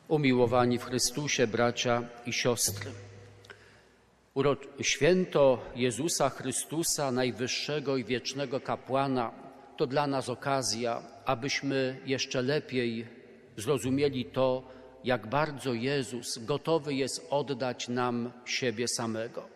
Umiłowani w Chrystusie, bracia i siostry. Święto Jezusa Chrystusa, najwyższego i wiecznego kapłana, to dla nas okazja, abyśmy jeszcze lepiej zrozumieli to, jak bardzo Jezus gotowy jest oddać nam siebie samego.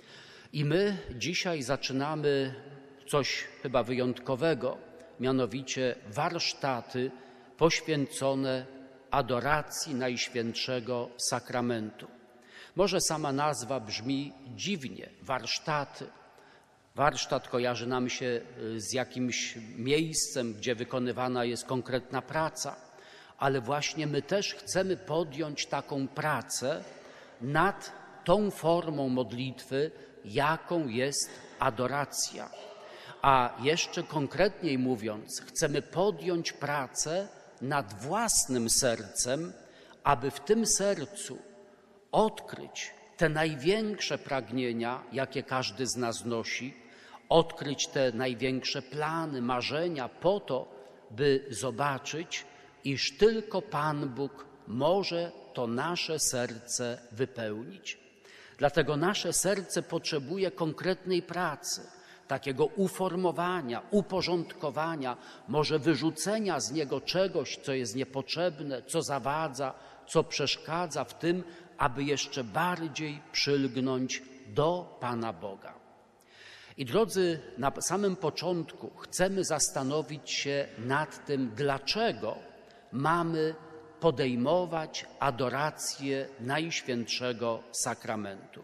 I my dzisiaj zaczynamy coś chyba wyjątkowego, mianowicie warsztaty poświęcone adoracji Najświętszego Sakramentu. Może sama nazwa brzmi dziwnie, warsztaty. Warsztat kojarzy nam się z jakimś miejscem, gdzie wykonywana jest konkretna praca, ale właśnie my też chcemy podjąć taką pracę nad tą formą modlitwy, jaką jest adoracja. A jeszcze konkretniej mówiąc, chcemy podjąć pracę nad własnym sercem, aby w tym sercu odkryć te największe pragnienia, jakie każdy z nas nosi, odkryć te największe plany, marzenia po to, by zobaczyć, iż tylko Pan Bóg może to nasze serce wypełnić. Dlatego nasze serce potrzebuje konkretnej pracy, takiego uformowania, uporządkowania, może wyrzucenia z niego czegoś, co jest niepotrzebne, co zawadza, co przeszkadza w tym, aby jeszcze bardziej przylgnąć do Pana Boga. I drodzy, na samym początku chcemy zastanowić się nad tym, dlaczego mamy podejmować adorację Najświętszego Sakramentu.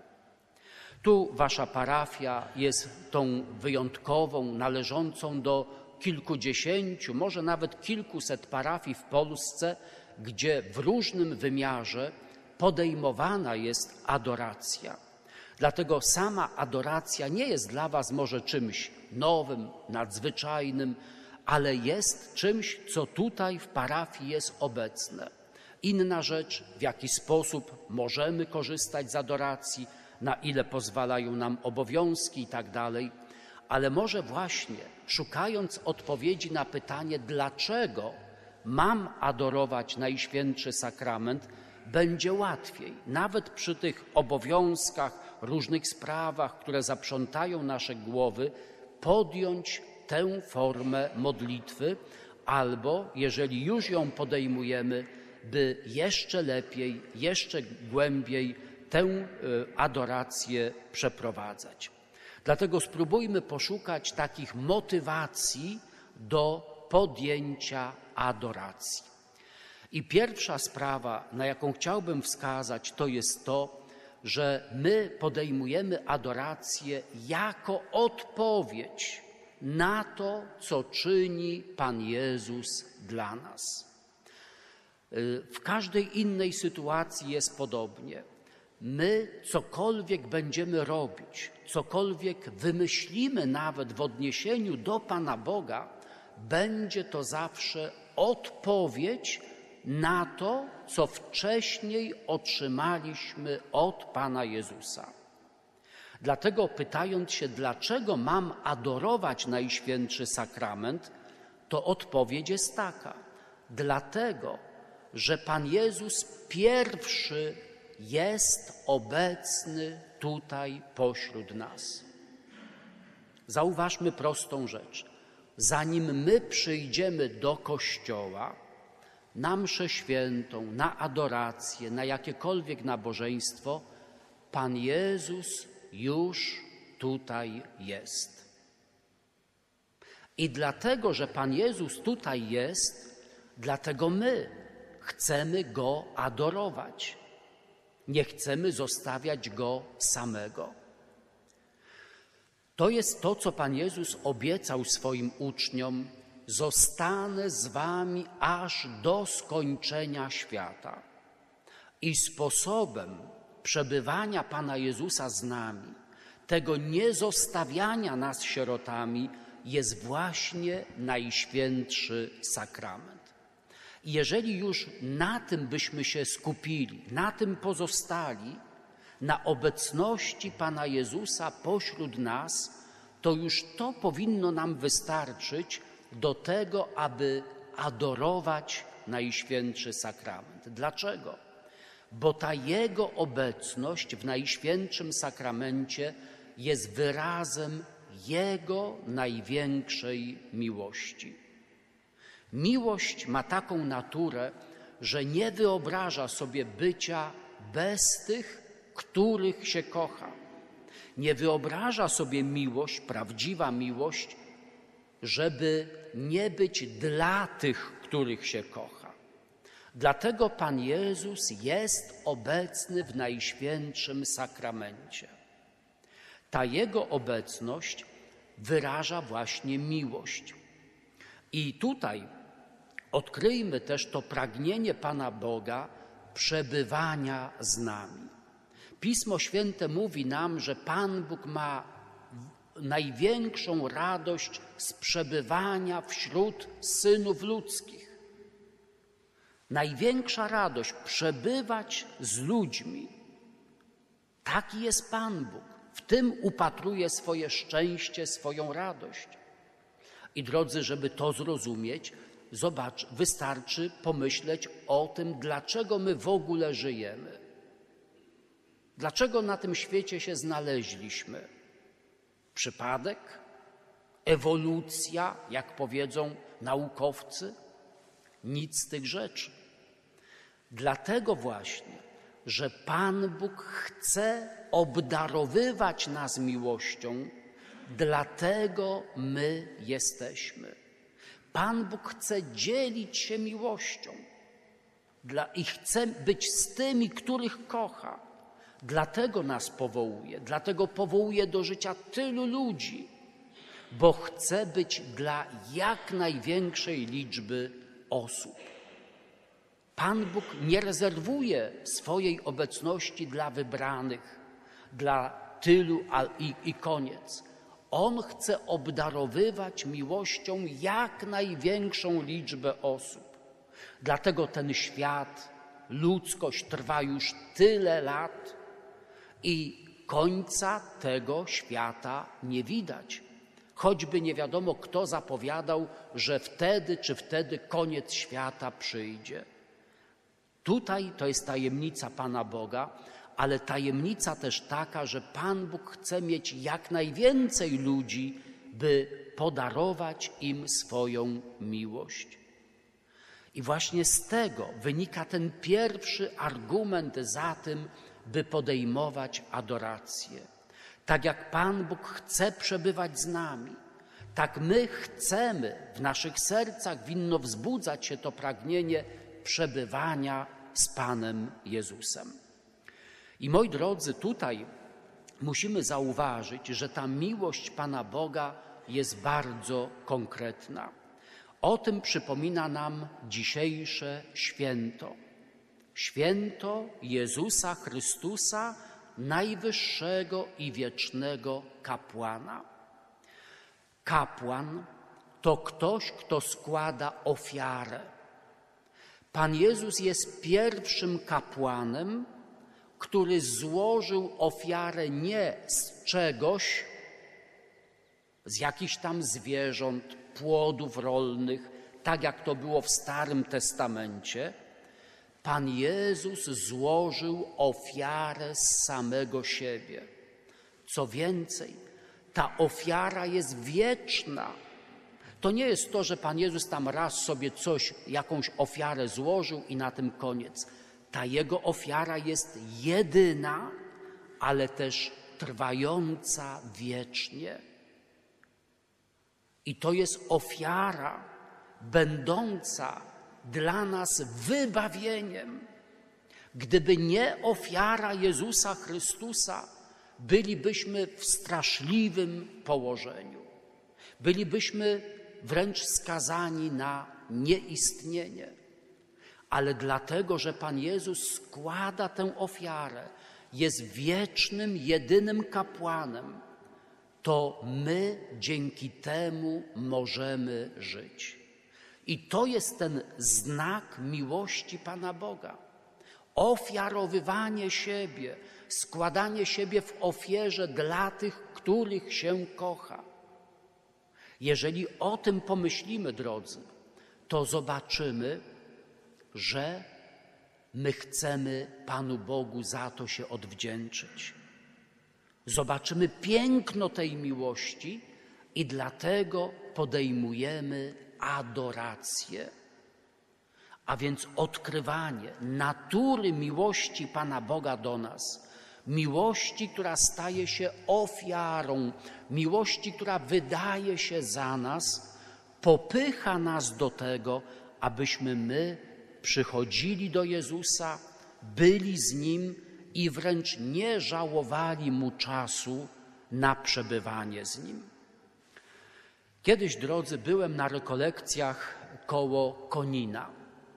Tu wasza parafia jest tą wyjątkową, należącą do kilkudziesięciu, może nawet kilkuset parafii w Polsce, gdzie w różnym wymiarze podejmowana jest adoracja. Dlatego sama adoracja nie jest dla was może czymś nowym, nadzwyczajnym, ale jest czymś, co tutaj w parafii jest obecne. Inna rzecz, w jaki sposób możemy korzystać z adoracji, na ile pozwalają nam obowiązki i tak dalej, ale może właśnie szukając odpowiedzi na pytanie, dlaczego mam adorować Najświętszy Sakrament, będzie łatwiej, nawet przy tych obowiązkach, różnych sprawach, które zaprzątają nasze głowy, podjąć tę formę modlitwy, albo jeżeli już ją podejmujemy, by jeszcze lepiej, jeszcze głębiej tę adorację przeprowadzać. Dlatego spróbujmy poszukać takich motywacji do podjęcia adoracji. I pierwsza sprawa, na jaką chciałbym wskazać, to jest to, że my podejmujemy adorację jako odpowiedź na to, co czyni Pan Jezus dla nas. W każdej innej sytuacji jest podobnie. My cokolwiek będziemy robić, cokolwiek wymyślimy nawet w odniesieniu do Pana Boga, będzie to zawsze odpowiedź na to, co wcześniej otrzymaliśmy od Pana Jezusa. Dlatego pytając się, dlaczego mam adorować Najświętszy Sakrament, to odpowiedź jest taka. Dlatego, że Pan Jezus pierwszy jest obecny tutaj pośród nas. Zauważmy prostą rzecz. Zanim my przyjdziemy do kościoła, na mszę świętą, na adorację, na jakiekolwiek nabożeństwo, Pan Jezus już tutaj jest. I dlatego, że Pan Jezus tutaj jest, dlatego my chcemy Go adorować. Nie chcemy zostawiać Go samego. To jest to, co Pan Jezus obiecał swoim uczniom: zostanę z wami aż do skończenia świata. I sposobem przebywania Pana Jezusa z nami, tego niezostawiania nas sierotami, jest właśnie Najświętszy Sakrament. I jeżeli już na tym byśmy się skupili, na tym pozostali, na obecności Pana Jezusa pośród nas, to już to powinno nam wystarczyć do tego, aby adorować Najświętszy Sakrament. Dlaczego? Bo ta Jego obecność w Najświętszym Sakramencie jest wyrazem Jego największej miłości. Miłość ma taką naturę, że nie wyobraża sobie bycia bez tych, których się kocha. Nie wyobraża sobie prawdziwa miłość, żeby nie być dla tych, których się kocha. Dlatego Pan Jezus jest obecny w Najświętszym Sakramencie. Ta Jego obecność wyraża właśnie miłość. I tutaj odkryjmy też to pragnienie Pana Boga przebywania z nami. Pismo Święte mówi nam, że Pan Bóg ma największą radość z przebywania wśród synów ludzkich. Największa radość przebywać z ludźmi. Taki jest Pan Bóg. W tym upatruje swoje szczęście, swoją radość. I drodzy, żeby to zrozumieć, wystarczy pomyśleć o tym, dlaczego my w ogóle żyjemy. Dlaczego na tym świecie się znaleźliśmy? Przypadek? Ewolucja, jak powiedzą naukowcy? Nic z tych rzeczy. Dlatego właśnie, że Pan Bóg chce obdarowywać nas miłością, dlatego my jesteśmy. Pan Bóg chce dzielić się miłością i chce być z tymi, których kocha. Dlatego nas powołuje, dlatego powołuje do życia tylu ludzi, bo chce być dla jak największej liczby osób. Pan Bóg nie rezerwuje swojej obecności dla wybranych, dla tylu i koniec. On chce obdarowywać miłością jak największą liczbę osób. Dlatego ten świat, ludzkość trwa już tyle lat i końca tego świata nie widać. Choćby nie wiadomo, kto zapowiadał, że wtedy czy wtedy koniec świata przyjdzie. Tutaj to jest tajemnica Pana Boga, ale tajemnica też taka, że Pan Bóg chce mieć jak najwięcej ludzi, by podarować im swoją miłość. I właśnie z tego wynika ten pierwszy argument za tym, by podejmować adorację. Tak jak Pan Bóg chce przebywać z nami, tak my chcemy, w naszych sercach winno wzbudzać się to pragnienie przebywania z Panem Jezusem. I moi drodzy, tutaj musimy zauważyć, że ta miłość Pana Boga jest bardzo konkretna. O tym przypomina nam dzisiejsze święto. Święto Jezusa Chrystusa, najwyższego i wiecznego kapłana. Kapłan to ktoś, kto składa ofiarę. Pan Jezus jest pierwszym kapłanem, który złożył ofiarę nie z czegoś, z jakichś tam zwierząt, płodów rolnych, tak jak to było w Starym Testamencie. Pan Jezus złożył ofiarę z samego siebie. Co więcej, ta ofiara jest wieczna. To nie jest to, że Pan Jezus tam raz sobie jakąś ofiarę złożył i na tym koniec. Ta Jego ofiara jest jedyna, ale też trwająca wiecznie. I to jest ofiara będąca dla nas wybawieniem. Gdyby nie ofiara Jezusa Chrystusa, bylibyśmy w straszliwym położeniu. Bylibyśmy wręcz skazani na nieistnienie. Ale dlatego, że Pan Jezus składa tę ofiarę, jest wiecznym, jedynym kapłanem, to my dzięki temu możemy żyć. I to jest ten znak miłości Pana Boga. Ofiarowywanie siebie, składanie siebie w ofierze dla tych, których się kocha. Jeżeli o tym pomyślimy, drodzy, to zobaczymy, że my chcemy Panu Bogu za to się odwdzięczyć. Zobaczymy piękno tej miłości i dlatego podejmujemy adorację, a więc odkrywanie natury miłości Pana Boga do nas, miłości, która staje się ofiarą, miłości, która wydaje się za nas, popycha nas do tego, abyśmy my przychodzili do Jezusa, byli z Nim i wręcz nie żałowali Mu czasu na przebywanie z Nim. Kiedyś, drodzy, byłem na rekolekcjach koło Konina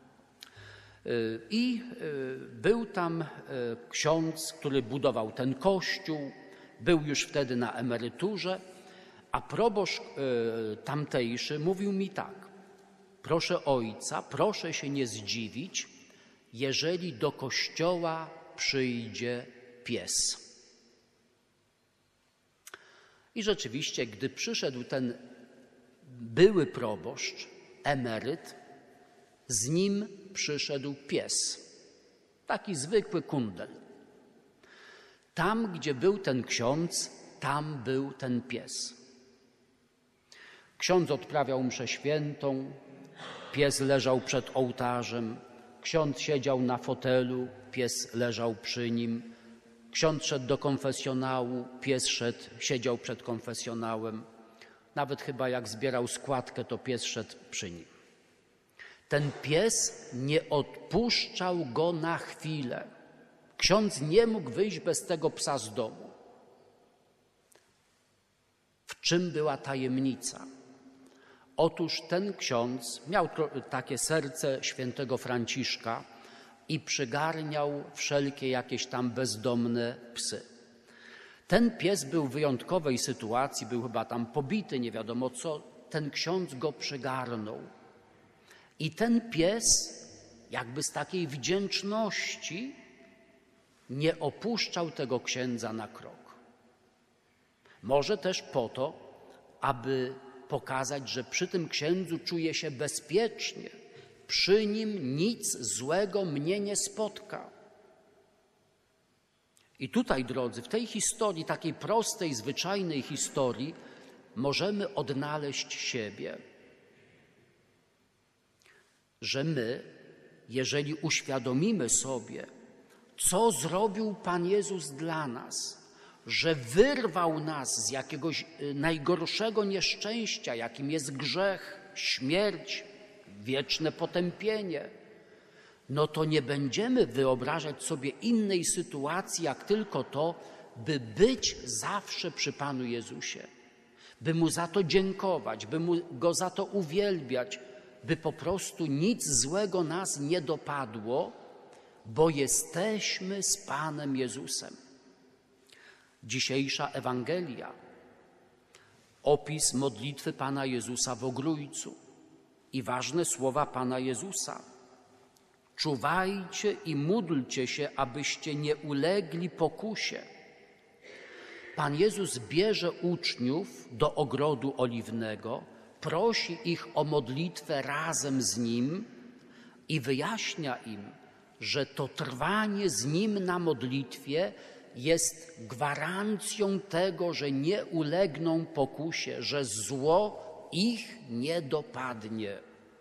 i był tam ksiądz, który budował ten kościół, był już wtedy na emeryturze, a proboszcz tamtejszy mówił mi tak: proszę ojca, proszę się nie zdziwić, jeżeli do kościoła przyjdzie pies. I rzeczywiście, gdy przyszedł ten były proboszcz, emeryt, z nim przyszedł pies, taki zwykły kundel. Tam, gdzie był ten ksiądz, tam był ten pies. Ksiądz odprawiał mszę świętą, pies leżał przed ołtarzem, ksiądz siedział na fotelu, pies leżał przy nim. Ksiądz szedł do konfesjonału, pies siedział przed konfesjonałem. Nawet chyba jak zbierał składkę, to pies szedł przy nim. Ten pies nie odpuszczał go na chwilę. Ksiądz nie mógł wyjść bez tego psa z domu. W czym była tajemnica? Otóż ten ksiądz miał takie serce świętego Franciszka i przygarniał wszelkie jakieś tam bezdomne psy. Ten pies był w wyjątkowej sytuacji, był chyba tam pobity, nie wiadomo co. Ten ksiądz go przygarnął. I ten pies, jakby z takiej wdzięczności, nie opuszczał tego księdza na krok. Może też po to, aby pokazać, że przy tym księdzu czuje się bezpiecznie. Przy nim nic złego mnie nie spotka. I tutaj, drodzy, w tej historii, takiej prostej, zwyczajnej historii, możemy odnaleźć siebie. Że my, jeżeli uświadomimy sobie, co zrobił Pan Jezus dla nas, że wyrwał nas z jakiegoś najgorszego nieszczęścia, jakim jest grzech, śmierć, wieczne potępienie, no to nie będziemy wyobrażać sobie innej sytuacji, jak tylko to, by być zawsze przy Panu Jezusie, by Mu za to dziękować, by Go za to uwielbiać, by po prostu nic złego nas nie dopadło, bo jesteśmy z Panem Jezusem. Dzisiejsza Ewangelia, opis modlitwy Pana Jezusa w Ogrójcu i ważne słowa Pana Jezusa. Czuwajcie i módlcie się, abyście nie ulegli pokusie. Pan Jezus bierze uczniów do ogrodu oliwnego, prosi ich o modlitwę razem z Nim i wyjaśnia im, że to trwanie z Nim na modlitwie jest gwarancją tego, że nie ulegną pokusie, że zło ich nie dopadnie.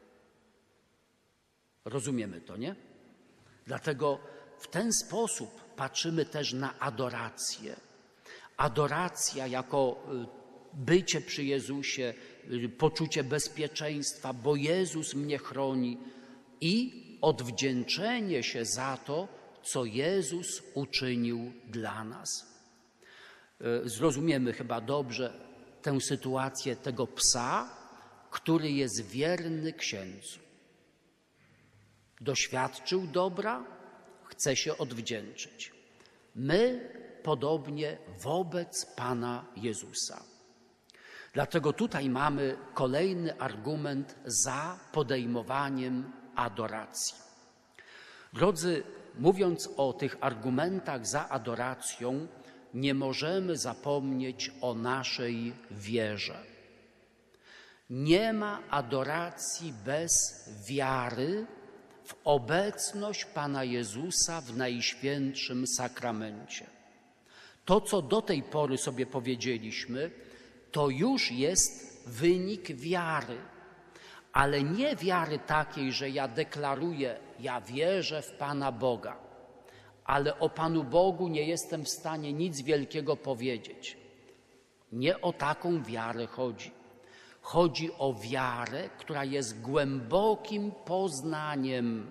Rozumiemy to, nie? Dlatego w ten sposób patrzymy też na adorację. Adoracja jako bycie przy Jezusie, poczucie bezpieczeństwa, bo Jezus mnie chroni i odwdzięczenie się za to, co Jezus uczynił dla nas. Zrozumiemy chyba dobrze tę sytuację tego psa, który jest wierny księdzu. Doświadczył dobra, chce się odwdzięczyć. My podobnie wobec Pana Jezusa. Dlatego tutaj mamy kolejny argument za podejmowaniem adoracji. Drodzy, mówiąc o tych argumentach za adoracją, nie możemy zapomnieć o naszej wierze. Nie ma adoracji bez wiary w obecność Pana Jezusa w Najświętszym Sakramencie. To, co do tej pory sobie powiedzieliśmy, to już jest wynik wiary, ale nie wiary takiej, że ja deklaruję, ja wierzę w Pana Boga, ale o Panu Bogu nie jestem w stanie nic wielkiego powiedzieć. Nie o taką wiarę chodzi. Chodzi o wiarę, która jest głębokim poznaniem.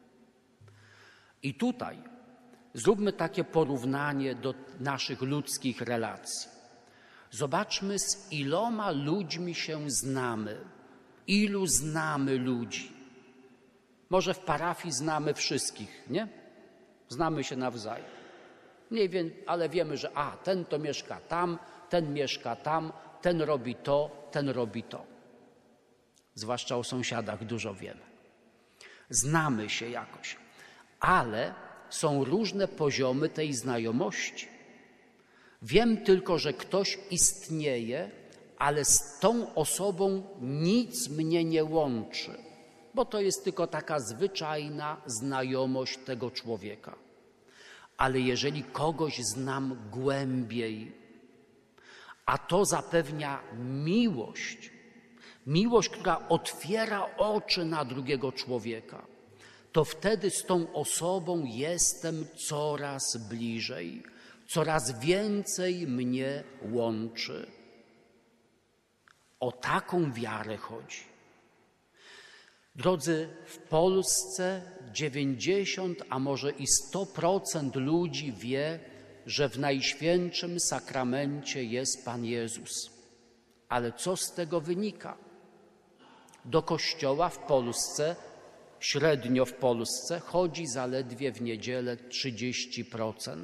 I tutaj zróbmy takie porównanie do naszych ludzkich relacji. Zobaczmy, z iloma ludźmi się znamy. Ilu znamy ludzi? Może w parafii znamy wszystkich, nie? Znamy się nawzajem. Nie wiem, ale wiemy, że ten to mieszka tam, ten mieszka tam, ten robi to, ten robi to. Zwłaszcza o sąsiadach dużo wiemy. Znamy się jakoś, ale są różne poziomy tej znajomości. Wiem tylko, że ktoś istnieje, ale z tą osobą nic mnie nie łączy, bo to jest tylko taka zwyczajna znajomość tego człowieka. Ale jeżeli kogoś znam głębiej, a to zapewnia miłość, która otwiera oczy na drugiego człowieka, to wtedy z tą osobą jestem coraz bliżej, coraz więcej mnie łączy. O taką wiarę chodzi. Drodzy, w Polsce 90, a może i 100% ludzi wie, że w Najświętszym Sakramencie jest Pan Jezus. Ale co z tego wynika? Do kościoła w Polsce, średnio w Polsce, chodzi zaledwie w niedzielę 30%.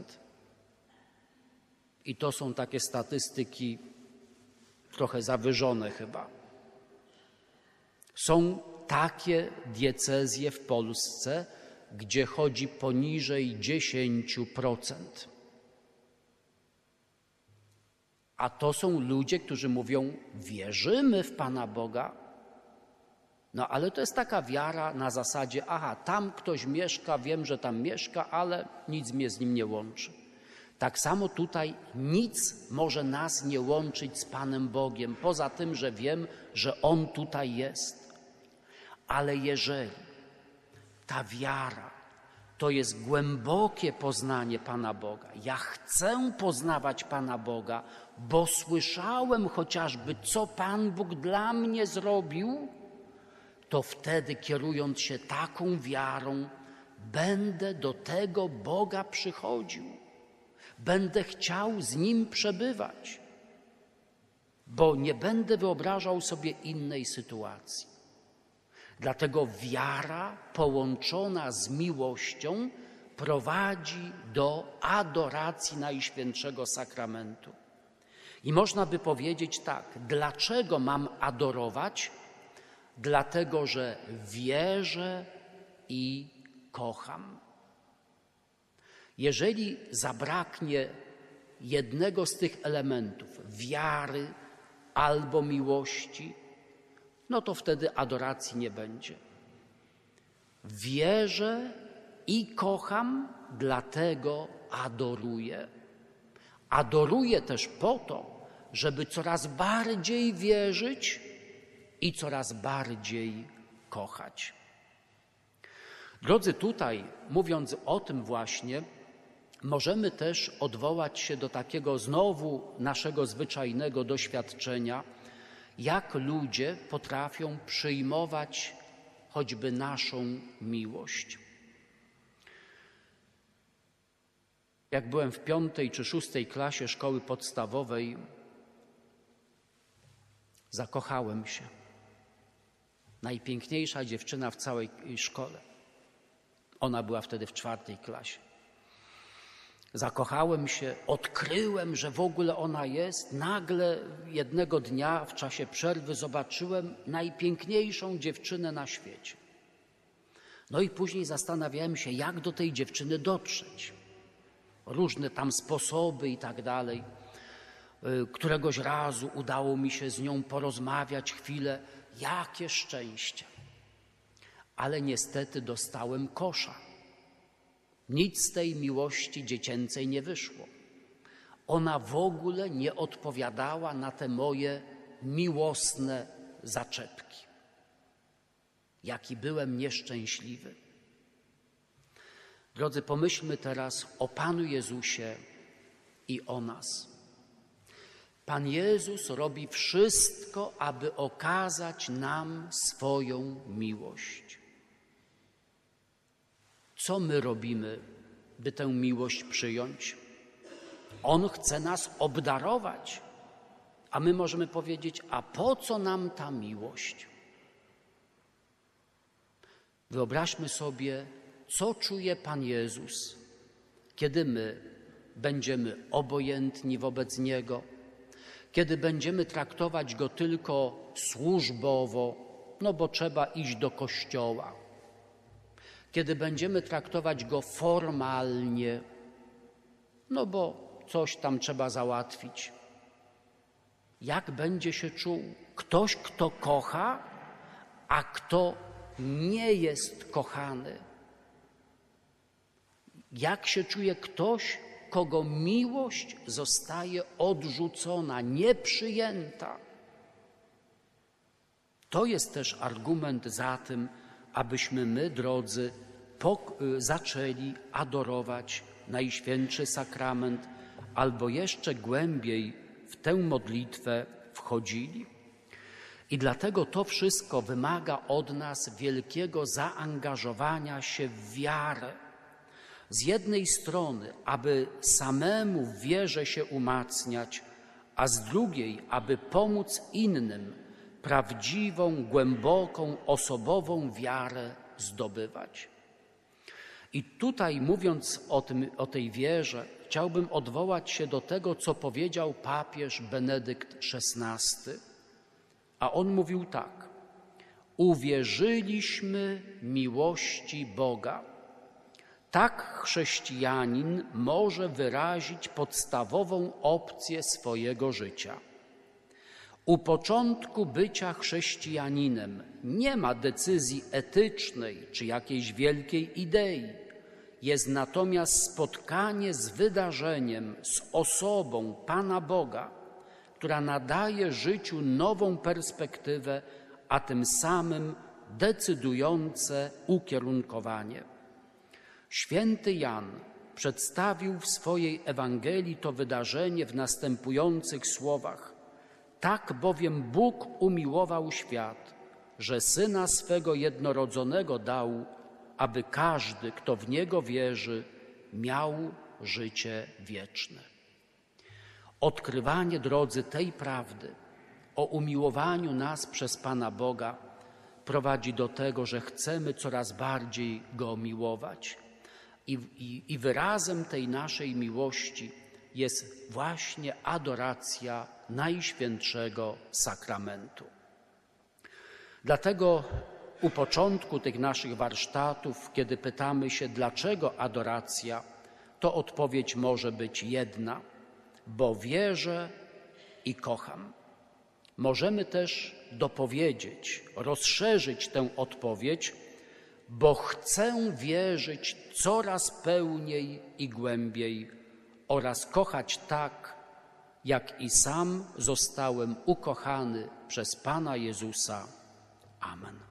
I to są takie statystyki trochę zawyżone chyba. Są takie diecezje w Polsce, gdzie chodzi poniżej 10%. A to są ludzie, którzy mówią, wierzymy w Pana Boga. No ale to jest taka wiara na zasadzie, tam ktoś mieszka, wiem, że tam mieszka, ale nic mnie z nim nie łączy. Tak samo tutaj nic może nas nie łączyć z Panem Bogiem, poza tym, że wiem, że On tutaj jest. Ale jeżeli ta wiara to jest głębokie poznanie Pana Boga, ja chcę poznawać Pana Boga, bo słyszałem chociażby, co Pan Bóg dla mnie zrobił, to wtedy, kierując się taką wiarą, będę do tego Boga przychodził. Będę chciał z Nim przebywać, bo nie będę wyobrażał sobie innej sytuacji. Dlatego wiara połączona z miłością prowadzi do adoracji Najświętszego Sakramentu. I można by powiedzieć tak, dlaczego mam adorować? Dlatego, że wierzę i kocham. Jeżeli zabraknie jednego z tych elementów, wiary albo miłości, no to wtedy adoracji nie będzie. Wierzę i kocham, dlatego adoruję. Adoruję też po to, żeby coraz bardziej wierzyć i coraz bardziej kochać. Drodzy, tutaj mówiąc o tym właśnie, możemy też odwołać się do takiego znowu naszego zwyczajnego doświadczenia, jak ludzie potrafią przyjmować choćby naszą miłość. Jak byłem w 5. czy 6. klasie szkoły podstawowej, zakochałem się. Najpiękniejsza dziewczyna w całej szkole. Ona była wtedy w 4. klasie. Zakochałem się, odkryłem, że w ogóle ona jest. Nagle jednego dnia w czasie przerwy zobaczyłem najpiękniejszą dziewczynę na świecie. No i później zastanawiałem się, jak do tej dziewczyny dotrzeć. Różne tam sposoby i tak dalej. Któregoś razu udało mi się z nią porozmawiać chwilę. Jakie szczęście! ale niestety dostałem kosza. Nic z tej miłości dziecięcej nie wyszło. Ona w ogóle nie odpowiadała na te moje miłosne zaczepki. Jaki byłem nieszczęśliwy. Drodzy, pomyślmy teraz o Panu Jezusie i o nas. Pan Jezus robi wszystko, aby okazać nam swoją miłość. Co my robimy, by tę miłość przyjąć? On chce nas obdarować, a my możemy powiedzieć, a po co nam ta miłość? Wyobraźmy sobie, co czuje Pan Jezus, kiedy my będziemy obojętni wobec Niego, kiedy będziemy traktować Go tylko służbowo, no bo trzeba iść do kościoła, kiedy będziemy traktować Go formalnie, no bo coś tam trzeba załatwić. Jak będzie się czuł ktoś, kto kocha, a kto nie jest kochany? Jak się czuje ktoś, kogo miłość zostaje odrzucona, nieprzyjęta? To jest też argument za tym, abyśmy my, drodzy, zaczęli adorować Najświętszy Sakrament, albo jeszcze głębiej w tę modlitwę wchodzili. I dlatego to wszystko wymaga od nas wielkiego zaangażowania się w wiarę. Z jednej strony, aby samemu w wierze się umacniać, a z drugiej, aby pomóc innym prawdziwą, głęboką, osobową wiarę zdobywać. I tutaj, mówiąc o tej wierze, chciałbym odwołać się do tego, co powiedział papież Benedykt XVI. A on mówił tak: uwierzyliśmy miłości Boga. Tak chrześcijanin może wyrazić podstawową opcję swojego życia. U początku bycia chrześcijaninem nie ma decyzji etycznej czy jakiejś wielkiej idei. Jest natomiast spotkanie z wydarzeniem, z osobą Pana Boga, która nadaje życiu nową perspektywę, a tym samym decydujące ukierunkowanie. Święty Jan przedstawił w swojej Ewangelii to wydarzenie w następujących słowach: tak bowiem Bóg umiłował świat, że Syna swego jednorodzonego dał, aby każdy, kto w Niego wierzy, miał życie wieczne. Odkrywanie, drodzy, tej prawdy o umiłowaniu nas przez Pana Boga prowadzi do tego, że chcemy coraz bardziej Go miłować. I wyrazem tej naszej miłości jest właśnie adoracja Najświętszego Sakramentu. Dlatego u początku tych naszych warsztatów, kiedy pytamy się, dlaczego adoracja, to odpowiedź może być jedna: bo wierzę i kocham. Możemy też dopowiedzieć, rozszerzyć tę odpowiedź: bo chcę wierzyć coraz pełniej i głębiej oraz kochać tak, jak i sam zostałem ukochany przez Pana Jezusa. Amen.